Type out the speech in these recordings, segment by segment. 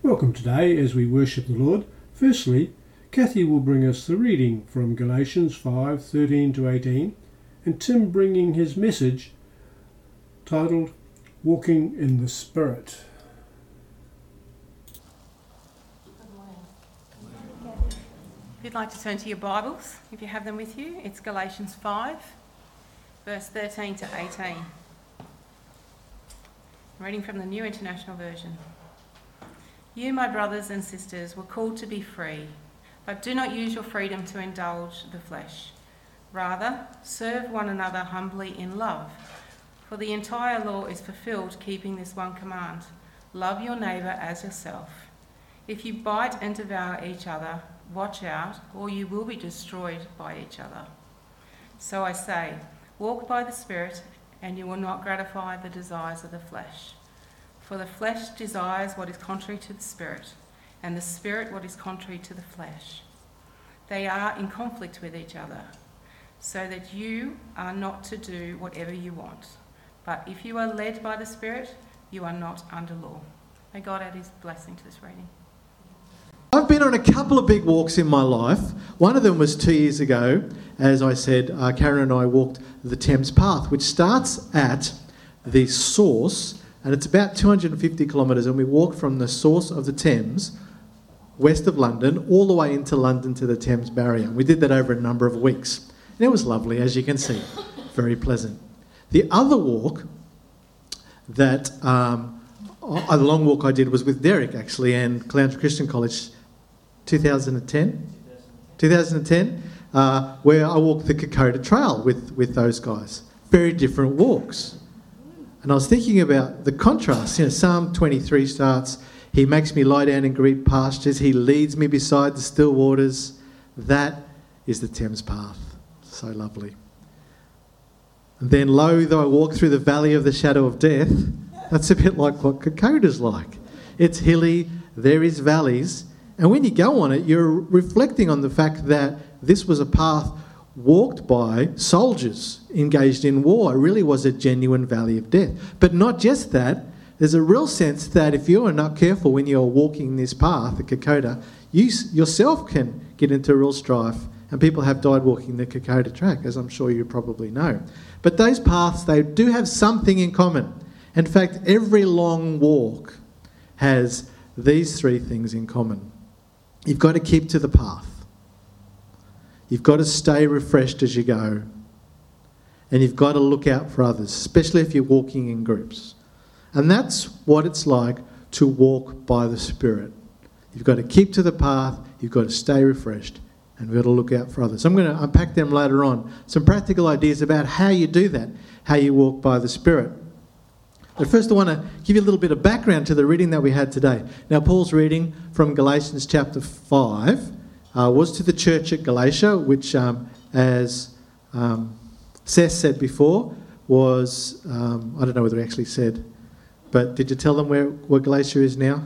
Welcome today as we worship the Lord. Firstly, Kathy will bring us the reading from Galatians 5:13 to 18, and Tim bringing his message titled Walking in the Spirit. If you'd like to turn to your Bibles, if you have them with you, it's Galatians 5, verse 13 to 18. I'm reading from the New International Version. You, my brothers and sisters, were called to be free, but do not use your freedom to indulge the flesh. Rather, serve one another humbly in love. For the entire law is fulfilled keeping this one command: love your neighbour as yourself. If you bite and devour each other, watch out, or you will be destroyed by each other. So I say, walk by the Spirit, and you will not gratify the desires of the flesh. For the flesh desires what is contrary to the Spirit, and the Spirit what is contrary to the flesh. They are in conflict with each other, so that you are not to do whatever you want. But if you are led by the Spirit, you are not under law. May God add his blessing to this reading. I've been on a couple of big walks in my life. One of them was 2 years ago. As I said, Karen and I walked the Thames Path, which starts at the source, and it's about 250 kilometres, and we walked from the source of the Thames, west of London, all the way into London to the Thames Barrier. We did that over a number of weeks. And it was lovely, as you can see. Very pleasant. The other walk that, a long walk I did was with Derek, actually, and Clowntree Christian College, 2010, where I walked the Kokoda Trail with those guys. Very different walks. And I was thinking about the contrast. Psalm 23 starts, he makes me lie down in green pastures, he leads me beside the still waters. That is the Thames Path. So lovely. And then, lo, though I walk through the valley of the shadow of death, that's a bit like what Kokoda's like. It's hilly, there is valleys, and when you go on it, you're reflecting on the fact that this was a path walked by soldiers engaged in war. It really was a genuine valley of death. But not just that, there's a real sense that if you are not careful when you're walking this path, the Kokoda, you yourself can get into real strife, and people have died walking the Kokoda track, as I'm sure you probably know. But those paths, they do have something in common. In fact, every long walk has these three things in common. You've got to keep to the path. You've got to stay refreshed as you go. And you've got to look out for others, especially if you're walking in groups. And that's what it's like to walk by the Spirit. You've got to keep to the path, you've got to stay refreshed, and we've got to look out for others. I'm going to unpack them later on. Some practical ideas about how you do that, how you walk by the Spirit. But first I want to give you a little bit of background to the reading that we had today. Now, Paul's reading from Galatians chapter 5 was to the church at Galatia, which, as Seth said before, was, I don't know whether he actually said, but did you tell them where Galatia is now?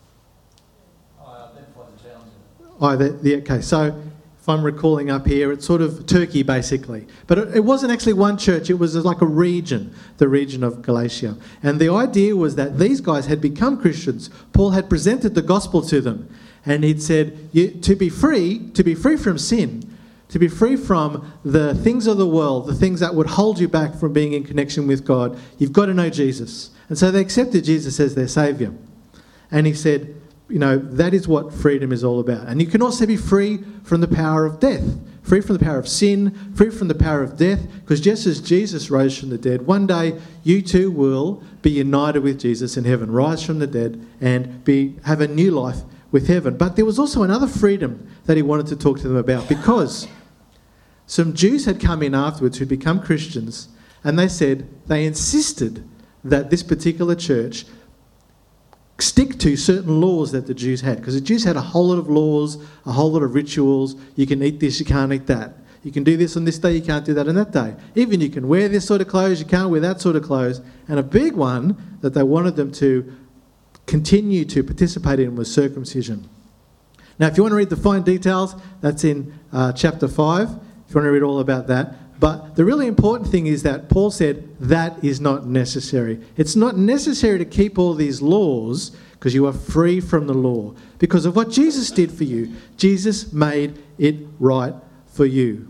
Okay, so if I'm recalling up here, it's sort of Turkey basically. But it wasn't actually one church, it was like a region, the region of Galatia. And the idea was that these guys had become Christians. Paul had presented the gospel to them. And he'd said, to be free from sin, to be free from the things of the world, the things that would hold you back from being in connection with God, you've got to know Jesus. And so they accepted Jesus as their saviour. And he said, that is what freedom is all about. And you can also be free from the power of death, free from the power of sin, free from the power of death, because just as Jesus rose from the dead, one day you too will be united with Jesus in heaven, rise from the dead and have a new life with heaven. But there was also another freedom that he wanted to talk to them about, because some Jews had come in afterwards who'd become Christians, and they insisted that this particular church stick to certain laws that the Jews had, because the Jews had a whole lot of laws, a whole lot of rituals. You can eat this, you can't eat that. You can do this on this day, you can't do that on that day. Even you can wear this sort of clothes, you can't wear that sort of clothes. And a big one that they wanted them to continue to participate in was circumcision. Now, if you want to read the fine details, that's in chapter 5, if you want to read all about that. But the really important thing is that Paul said that is not necessary. It's not necessary to keep all these laws, because you are free from the law. Because of what Jesus did for you, Jesus made it right for you.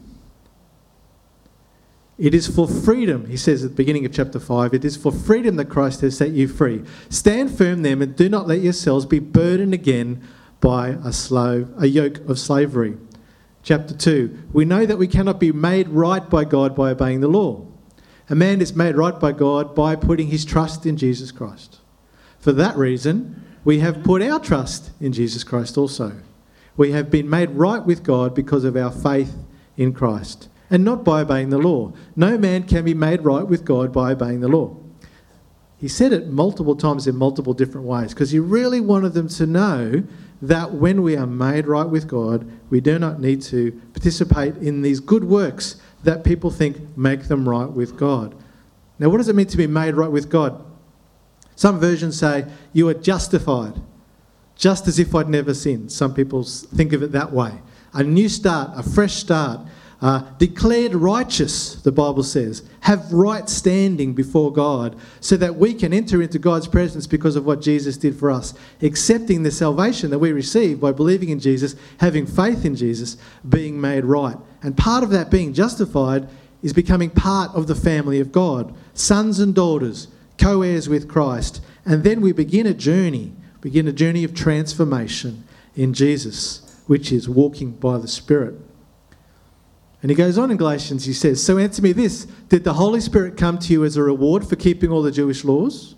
It is for freedom, he says at the beginning of chapter 5, it is for freedom that Christ has set you free. Stand firm then and do not let yourselves be burdened again by a yoke of slavery. Chapter 2, we know that we cannot be made right by God by obeying the law. A man is made right by God by putting his trust in Jesus Christ. For that reason, we have put our trust in Jesus Christ also. We have been made right with God because of our faith in Christ, and not by obeying the law. No man can be made right with God by obeying the law. He said it multiple times in multiple different ways because he really wanted them to know that when we are made right with God, we do not need to participate in these good works that people think make them right with God. Now, what does it mean to be made right with God? Some versions say you are justified, just as if I'd never sinned. Some people think of it that way. A new start, a fresh start. Declared righteous, the Bible says, have right standing before God so that we can enter into God's presence because of what Jesus did for us, accepting the salvation that we receive by believing in Jesus, having faith in Jesus, being made right. And part of that being justified is becoming part of the family of God, sons and daughters, co-heirs with Christ. And then we begin a journey of transformation in Jesus, which is walking by the Spirit. And he goes on in Galatians, he says, so answer me this, did the Holy Spirit come to you as a reward for keeping all the Jewish laws?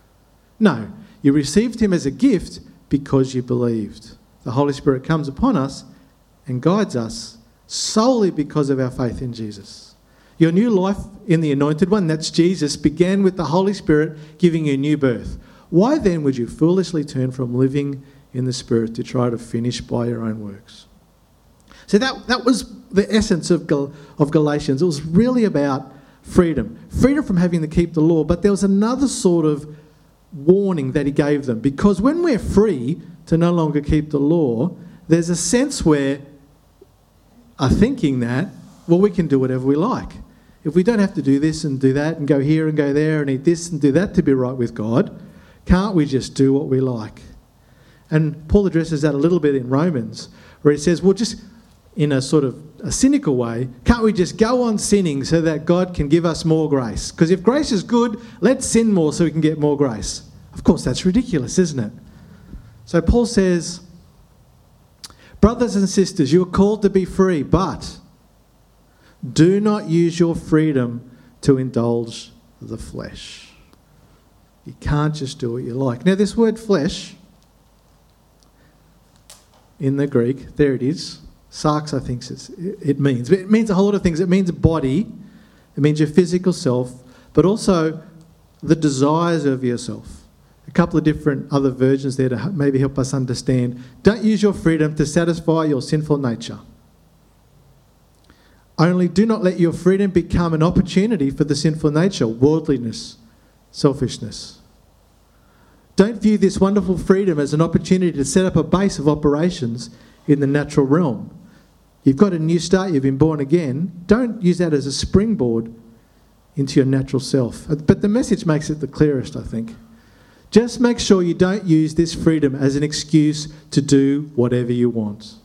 No, you received him as a gift because you believed. The Holy Spirit comes upon us and guides us solely because of our faith in Jesus. Your new life in the Anointed One, that's Jesus, began with the Holy Spirit giving you new birth. Why then would you foolishly turn from living in the Spirit to try to finish by your own works? So that was the essence of Galatians. It was really about freedom. Freedom from having to keep the law. But there was another sort of warning that he gave them. Because when we're free to no longer keep the law, there's a sense where are thinking that, well, we can do whatever we like. If we don't have to do this and do that and go here and go there and eat this and do that to be right with God, can't we just do what we like? And Paul addresses that a little bit in Romans, where he says, well, just in a sort of a cynical way, can't we just go on sinning so that God can give us more grace? Because if grace is good, let's sin more so we can get more grace. Of course, that's ridiculous, isn't it? So Paul says, brothers and sisters, you are called to be free, but do not use your freedom to indulge the flesh. You can't just do what you like. Now, this word flesh, in the Greek, there it is. Sarx, I think it means. It means a whole lot of things. It means body. It means your physical self, but also the desires of yourself. A couple of different other versions there to maybe help us understand. Don't use your freedom to satisfy your sinful nature. Only do not let your freedom become an opportunity for the sinful nature, worldliness, selfishness. Don't view this wonderful freedom as an opportunity to set up a base of operations in the natural realm. You've got a new start, you've been born again. Don't use that as a springboard into your natural self. But the message makes it the clearest, I think. Just make sure you don't use this freedom as an excuse to do whatever you want.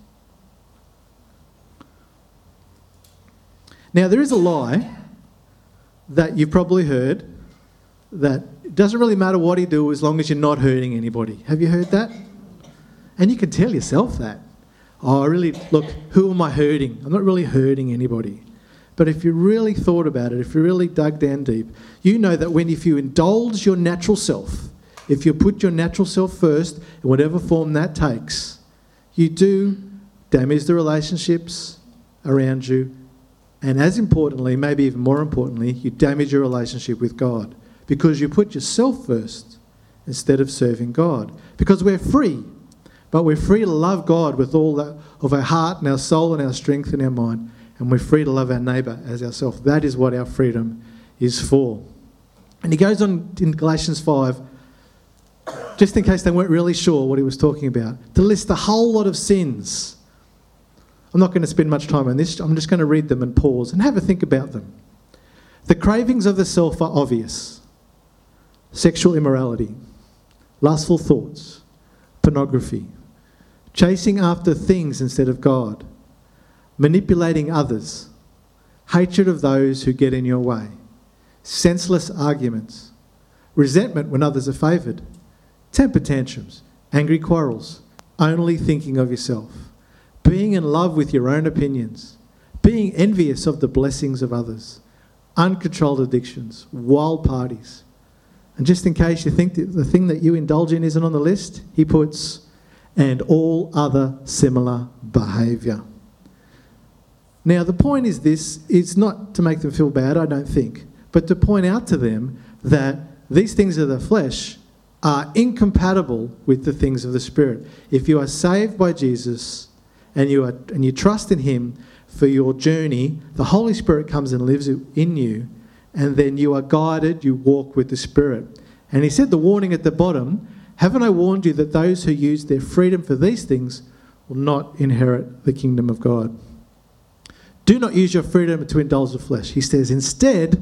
Now, there is a lie that you've probably heard that it doesn't really matter what you do as long as you're not hurting anybody. Have you heard that? And you can tell yourself that. Oh, look, who am I hurting? I'm not really hurting anybody. But if you really thought about it, if you really dug down deep, you know that if you indulge your natural self, if you put your natural self first, in whatever form that takes, you do damage the relationships around you. And as importantly, maybe even more importantly, you damage your relationship with God because you put yourself first instead of serving God. Because we're free. But we're free to love God with all that of our heart and our soul and our strength and our mind. And we're free to love our neighbour as ourselves. That is what our freedom is for. And he goes on in Galatians 5, just in case they weren't really sure what he was talking about, to list a whole lot of sins. I'm not going to spend much time on this. I'm just going to read them and pause and have a think about them. The cravings of the self are obvious. Sexual immorality, lustful thoughts, pornography, chasing after things instead of God, manipulating others, hatred of those who get in your way, senseless arguments, resentment when others are favoured, temper tantrums, angry quarrels, only thinking of yourself, being in love with your own opinions, being envious of the blessings of others, uncontrolled addictions, wild parties. And just in case you think that the thing that you indulge in isn't on the list, he puts, and all other similar behaviour. Now, the point is this, it's not to make them feel bad, I don't think, but to point out to them that these things of the flesh are incompatible with the things of the Spirit. If you are saved by Jesus and you trust in him for your journey, the Holy Spirit comes and lives in you, and then you are guided, you walk with the Spirit. And he said the warning at the bottom, haven't I warned you that those who use their freedom for these things will not inherit the kingdom of God? Do not use your freedom to indulge the flesh. He says, instead,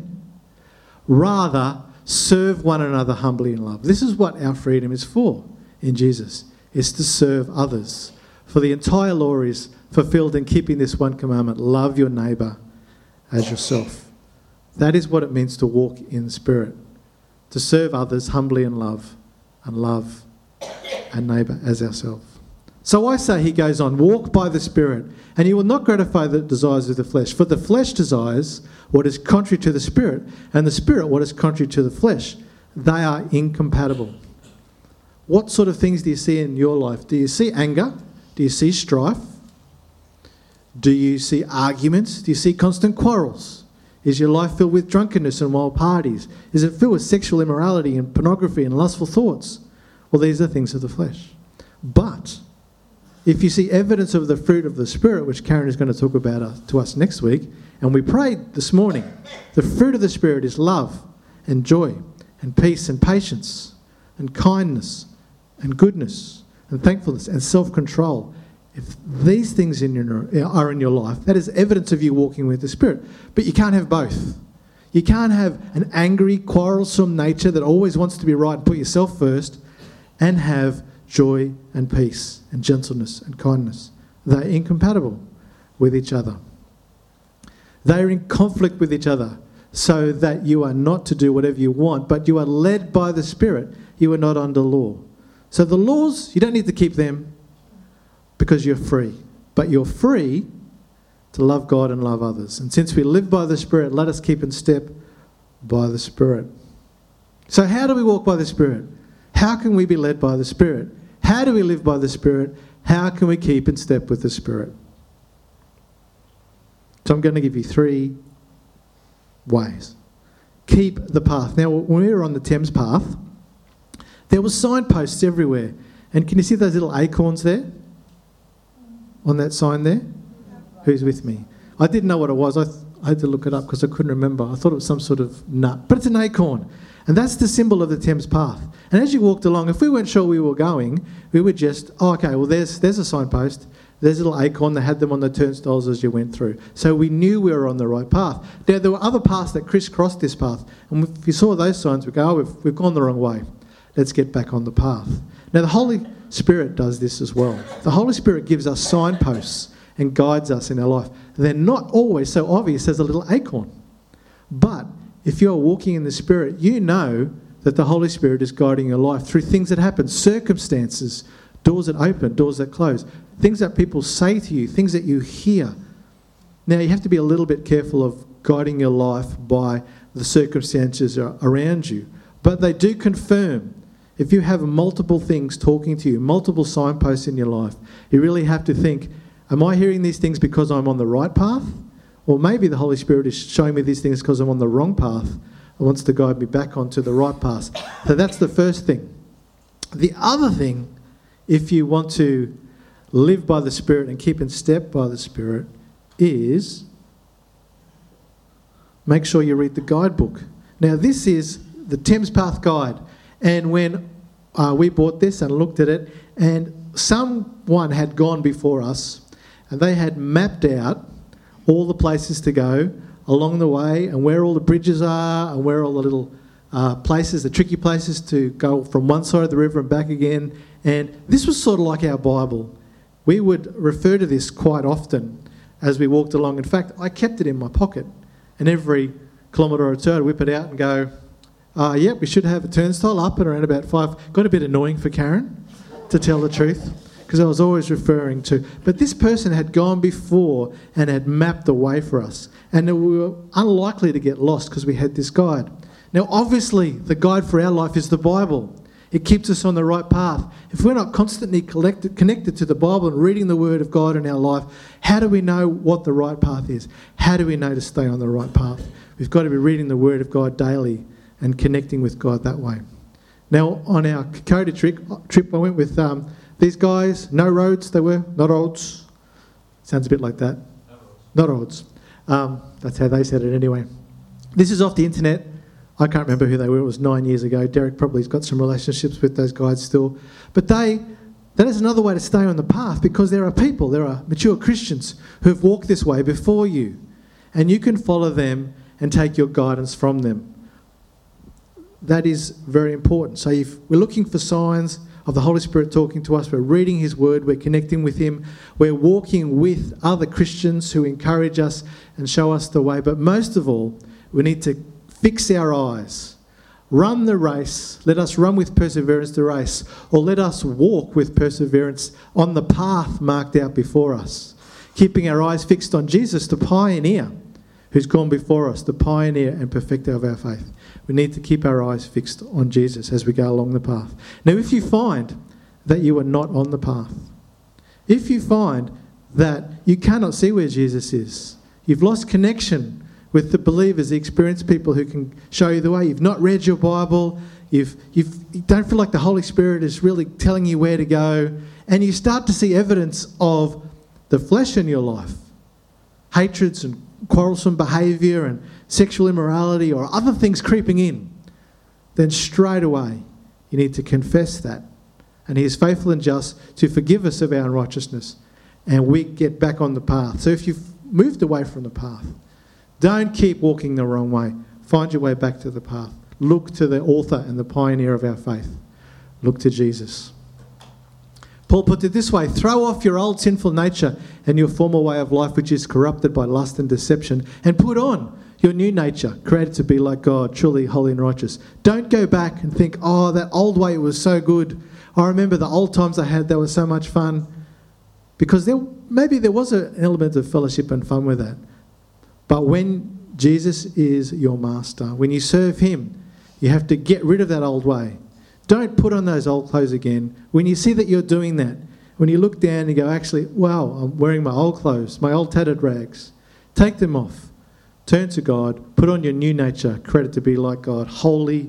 rather serve one another humbly in love. This is what our freedom is for in Jesus, is to serve others. For the entire law is fulfilled in keeping this one commandment, love your neighbour as yourself. That is what it means to walk in the Spirit, to serve others humbly in love, and love our neighbour as ourselves. So I say, he goes on, walk by the Spirit, and you will not gratify the desires of the flesh. For the flesh desires what is contrary to the Spirit, and the Spirit what is contrary to the flesh. They are incompatible. What sort of things do you see in your life? Do you see anger? Do you see strife? Do you see arguments? Do you see constant quarrels? Is your life filled with drunkenness and wild parties? Is it filled with sexual immorality and pornography and lustful thoughts? Well, these are things of the flesh. But if you see evidence of the fruit of the Spirit, which Karen is going to talk about to us next week, and we prayed this morning, the fruit of the Spirit is love and joy and peace and patience and kindness and goodness and thankfulness and self-control. If these things are in your life, that is evidence of you walking with the Spirit. But you can't have both. You can't have an angry, quarrelsome nature that always wants to be right and put yourself first, and have joy and peace and gentleness and kindness. They're incompatible with each other. They're in conflict with each other, so that you are not to do whatever you want, but you are led by the Spirit. You are not under law. So the laws, you don't need to keep them because you're free. But you're free to love God and love others. And since we live by the Spirit, let us keep in step by the Spirit. So how do we walk by the Spirit? How can we be led by the Spirit? How do we live by the Spirit? How can we keep in step with the Spirit? So I'm going to give you 3 ways. Keep the path. Now, when we were on the Thames path, there were signposts everywhere. And can you see those little acorns there? On that sign there? Who's with me? I didn't know what it was. I had to look it up because I couldn't remember. I thought it was some sort of nut. But it's an acorn. And that's the symbol of the Thames path. And as you walked along, if we weren't sure we were going, we would just, there's a signpost. There's a little acorn. They had them on the turnstiles as you went through. So we knew we were on the right path. Now, there were other paths that crisscrossed this path. And if you saw those signs, we go, we've gone the wrong way. Let's get back on the path. Now, the Holy Spirit does this as well. The Holy Spirit gives us signposts and guides us in our life. They're not always so obvious as a little acorn. But if you're walking in the Spirit, you know that the Holy Spirit is guiding your life through things that happen, circumstances, doors that open, doors that close, things that people say to you, things that you hear. Now, you have to be a little bit careful of guiding your life by the circumstances around you. But they do confirm. If you have multiple things talking to you, multiple signposts in your life, you really have to think, am I hearing these things because I'm on the right path? Or maybe the Holy Spirit is showing me these things because I'm on the wrong path and wants to guide me back onto the right path. So that's the first thing. The other thing, if you want to live by the Spirit and keep in step by the Spirit, is make sure you read the guidebook. Now, this is the Thames Path Guide. And when we bought this and looked at it, and someone had gone before us, and they had mapped out all the places to go along the way, and where all the bridges are, and where all the little places, the tricky places to go from one side of the river and back again. And this was sort of like our Bible. We would refer to this quite often as we walked along. In fact, I kept it in my pocket, and every kilometre or two I'd whip it out and go, yep, we should have a turnstile up at around about 5. Got a bit annoying for Karen, to tell the truth, because I was always referring to. But this person had gone before and had mapped the way for us. And we were unlikely to get lost because we had this guide. Now, obviously, the guide for our life is the Bible. It keeps us on the right path. If we're not constantly connected to the Bible and reading the Word of God in our life, how do we know what the right path is? How do we know to stay on the right path? We've got to be reading the Word of God daily and connecting with God that way. Now, on our Kokoda trip, I went with these guys. No roads, they were. Not odds. Sounds a bit like that. Not odds. That's how they said it anyway. This is off the internet. I can't remember who they were. It was 9 years ago. Derek probably's got some relationships with those guys still. But that is another way to stay on the path, because there are mature Christians who've walked this way before you. And you can follow them and take your guidance from them. That is very important. So if we're looking for signs of the Holy Spirit talking to us, we're reading His Word, we're connecting with Him, we're walking with other Christians who encourage us and show us the way. But most of all, we need to fix our eyes. Run the race. Let us run with perseverance the race, or let us walk with perseverance on the path marked out before us, keeping our eyes fixed on Jesus, the pioneer who's gone before us, the pioneer and perfecter of our faith. We need to keep our eyes fixed on Jesus as we go along the path. Now, if you find that you are not on the path, if you find that you cannot see where Jesus is, you've lost connection with the believers, the experienced people who can show you the way, you've not read your Bible, you don't feel like the Holy Spirit is really telling you where to go, and you start to see evidence of the flesh in your life, hatreds and quarrelsome behaviour and sexual immorality or other things creeping in, then straight away you need to confess that. And He is faithful and just to forgive us of our unrighteousness, and we get back on the path. So if you've moved away from the path, don't keep walking the wrong way. Find your way back to the path. Look to the author and the pioneer of our faith. Look to Jesus. Paul put it this way: throw off your old sinful nature and your former way of life, which is corrupted by lust and deception, and put on your new nature, created to be like God, truly holy and righteous. Don't go back and think, oh, that old way was so good. I remember the old times I had, that was so much fun. Because maybe there was an element of fellowship and fun with that. But when Jesus is your master, when you serve Him, you have to get rid of that old way. Don't put on those old clothes again. When you see that you're doing that, when you look down and you go, actually, wow, I'm wearing my old clothes, my old tattered rags, take them off. Turn to God, put on your new nature, created to be like God, holy,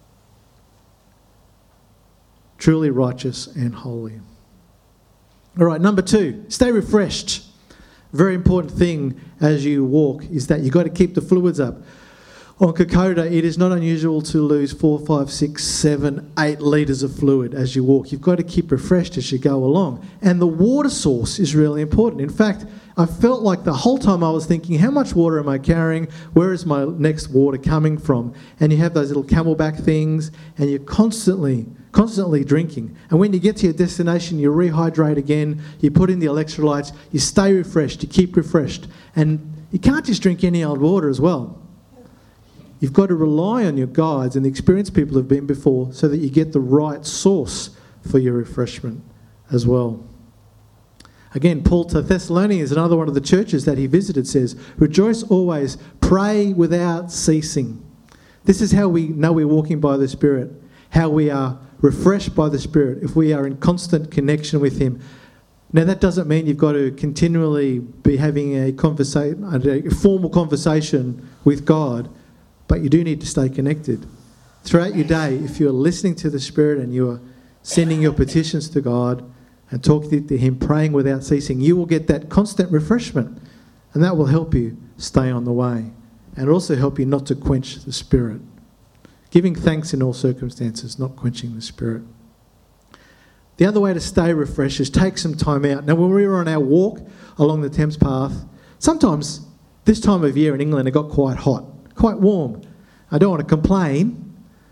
truly righteous and holy. All right, number 2, stay refreshed. Very important thing as you walk is that you've got to keep the fluids up. On Kokoda, it is not unusual to lose 4, 5, 6, 7, 8 litres of fluid as you walk. You've got to keep refreshed as you go along. And the water source is really important. In fact, I felt like the whole time I was thinking, how much water am I carrying? Where is my next water coming from? And you have those little camelback things, and you're constantly drinking. And when you get to your destination, you rehydrate again, you put in the electrolytes, you stay refreshed, you keep refreshed. And you can't just drink any old water as well. You've got to rely on your guides and the experienced people who've been before so that you get the right source for your refreshment as well. Again, Paul to Thessalonians, another one of the churches that he visited, says, rejoice always, pray without ceasing. This is how we know we're walking by the Spirit, how we are refreshed by the Spirit, if we are in constant connection with Him. Now, that doesn't mean you've got to continually be having a formal conversation with God, but you do need to stay connected. Throughout your day, if you're listening to the Spirit and you're sending your petitions to God and talking to Him, praying without ceasing, you will get that constant refreshment, and that will help you stay on the way and also help you not to quench the Spirit. Giving thanks in all circumstances, not quenching the Spirit. The other way to stay refreshed is take some time out. Now, when we were on our walk along the Thames Path, sometimes this time of year in England it got quite hot, quite warm. I don't want to complain,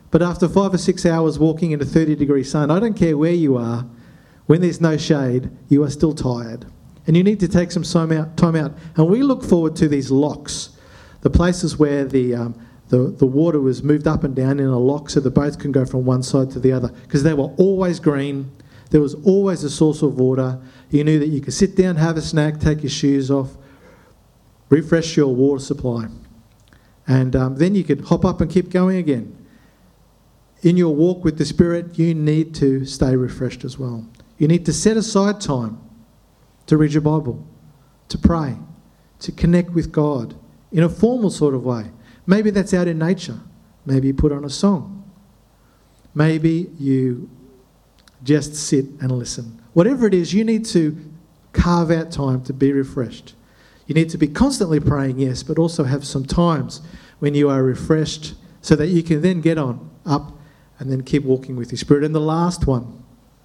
But after 5 or 6 hours walking in a 30-degree sun, I don't care where you are, when there's no shade, you are still tired. And you need to take some time out. And we look forward to these locks, the places where the water was moved up and down in a lock so the boat can go from one side to the other, because they were always green. There was always a source of water. You knew that you could sit down, have a snack, take your shoes off, refresh your water supply. And then you could hop up and keep going again. In your walk with the Spirit, you need to stay refreshed as well. You need to set aside time to read your Bible, to pray, to connect with God in a formal sort of way. Maybe that's out in nature. Maybe you put on a song. Maybe you just sit and listen. Whatever it is, you need to carve out time to be refreshed. You need to be constantly praying, yes, but also have some times when you are refreshed so that you can then get on up and then keep walking with your Spirit. And the last one,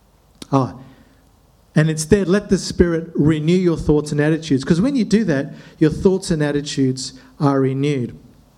and instead let the Spirit renew your thoughts and attitudes, because when you do that, your thoughts and attitudes are renewed.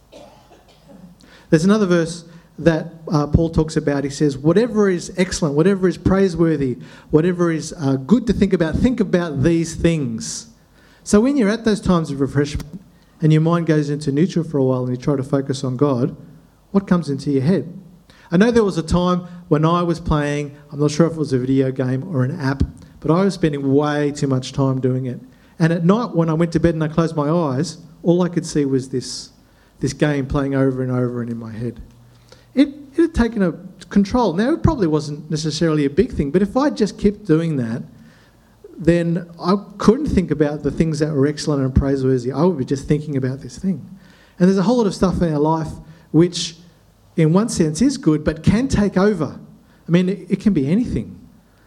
There's another verse that Paul talks about. He says, whatever is excellent, whatever is praiseworthy, whatever is good to think about these things. So when you're at those times of refreshment and your mind goes into neutral for a while and you try to focus on God, what comes into your head? I know there was a time when I was playing, I'm not sure if it was a video game or an app, but I was spending way too much time doing it. And at night when I went to bed and I closed my eyes, all I could see was this game playing over and over and in my head. It had taken a control. Now, it probably wasn't necessarily a big thing, but if I just kept doing that, then I couldn't think about the things that were excellent and praiseworthy. I would be just thinking about this thing. And there's a whole lot of stuff in our life which, in one sense, is good, but can take over. I mean, it can be anything.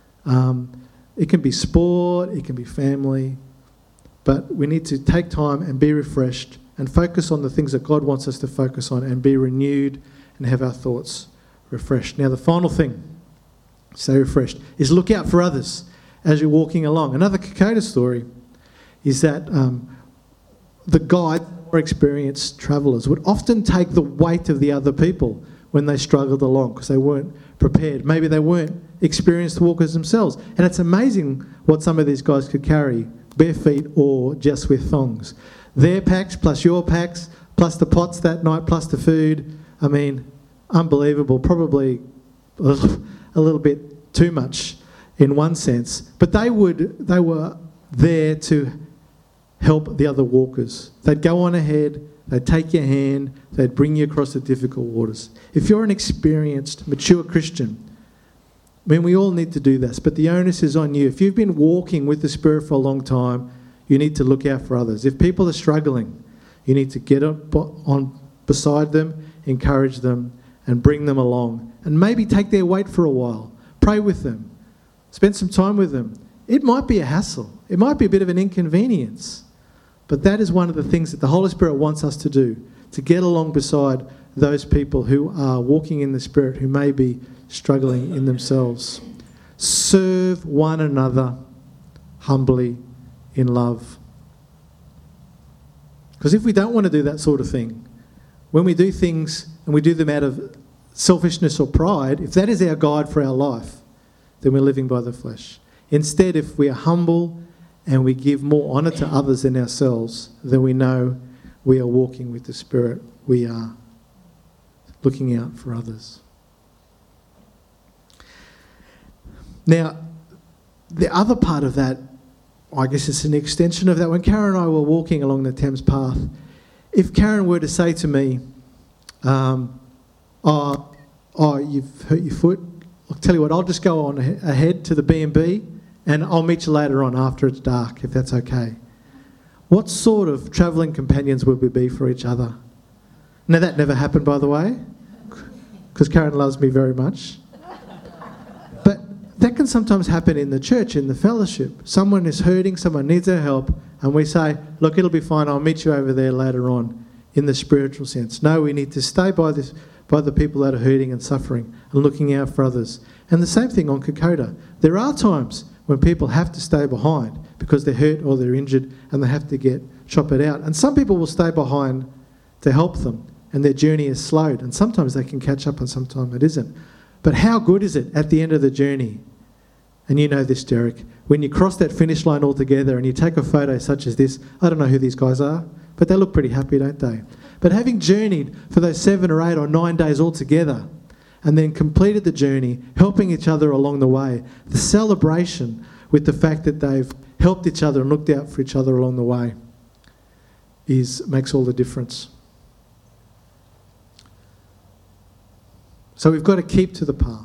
It can be sport, it can be family, but we need to take time and be refreshed and focus on the things that God wants us to focus on and be renewed and have our thoughts refreshed. Now, the final thing, stay refreshed, is look out for others as you're walking along. Another Kokoda story is that the guide, more experienced travellers, would often take the weight of the other people when they struggled along because they weren't prepared. Maybe they weren't experienced walkers themselves. And it's amazing what some of these guys could carry, bare feet or just with thongs. Their packs plus your packs, plus the pots that night, plus the food. I mean, unbelievable. Probably a little bit too much in one sense. But they were there to help the other walkers. They'd go on ahead, they'd take your hand, they'd bring you across the difficult waters. If you're an experienced, mature Christian, I mean, we all need to do this, but the onus is on you. If you've been walking with the Spirit for a long time, you need to look out for others. If people are struggling, you need to get on beside them, encourage them, and bring them along. And maybe take their weight for a while. Pray with them. Spend some time with them. It might be a hassle. It might be a bit of an inconvenience. But that is one of the things that the Holy Spirit wants us to do, to get along beside those people who are walking in the Spirit, who may be struggling in themselves. Serve one another humbly in love. Because if we don't want to do that sort of thing, when we do things and we do them out of selfishness or pride, if that is our guide for our life, then we're living by the flesh. Instead, if we are humble and we give more honour to others than ourselves, then we know we are walking with the Spirit. We are looking out for others. Now, the other part of that, I guess it's an extension of that. When Karen and I were walking along the Thames path, if Karen were to say to me, you've hurt your foot, I'll tell you what, I'll just go on ahead to the B&B and I'll meet you later on after it's dark, if that's okay. What sort of travelling companions would we be for each other? Now, that never happened, by the way, because Karen loves me very much. But that can sometimes happen in the church, in the fellowship. Someone is hurting, someone needs our help, and we say, look, it'll be fine, I'll meet you over there later on, in the spiritual sense. No, we need to stay by the people that are hurting and suffering and looking out for others. And the same thing on Kokoda. There are times when people have to stay behind because they're hurt or they're injured and they have to chop it out. And some people will stay behind to help them. and their journey is slowed, and sometimes they can catch up and sometimes it isn't. But how good is it at the end of the journey? And you know this, Derek, when you cross that finish line all together and you take a photo such as this, I don't know who these guys are, but they look pretty happy, don't they? But having journeyed for those 7 or 8 or 9 days all together and then completed the journey, helping each other along the way, the celebration with the fact that they've helped each other and looked out for each other along the way makes all the difference. So we've got to keep to the path.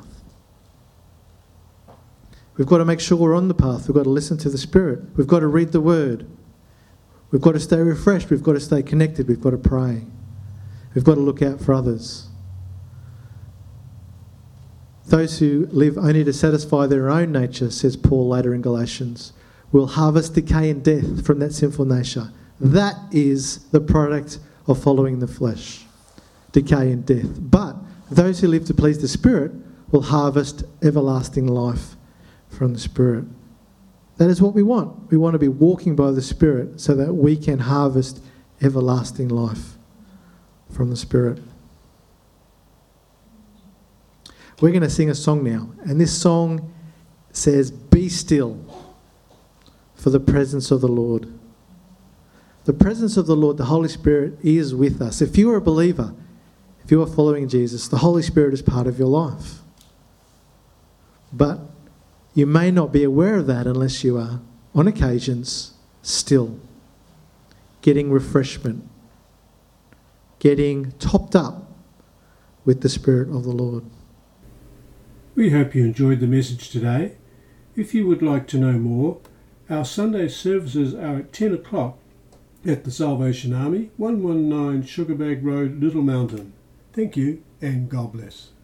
We've got to make sure we're on the path. We've got to listen to the Spirit. We've got to read the Word. We've got to stay refreshed. We've got to stay connected. We've got to pray. We've got to look out for others. Those who live only to satisfy their own nature, says Paul later in Galatians, will harvest decay and death from that sinful nature. That is the product of following the flesh, decay and death. But those who live to please the Spirit will harvest everlasting life from the Spirit. That is what we want. We want to be walking by the Spirit so that we can harvest everlasting life from the Spirit. We're going to sing a song now, and this song says, "Be still for the presence of the Lord." The presence of the Lord, the Holy Spirit, is with us. If you are a believer, if you are following Jesus, the Holy Spirit is part of your life. But you may not be aware of that unless you are, on occasions, still, getting refreshment, getting topped up with the Spirit of the Lord. We hope you enjoyed the message today. If you would like to know more, our Sunday services are at 10 o'clock at the Salvation Army, 119 Sugarbag Road, Little Mountain. Thank you and God bless.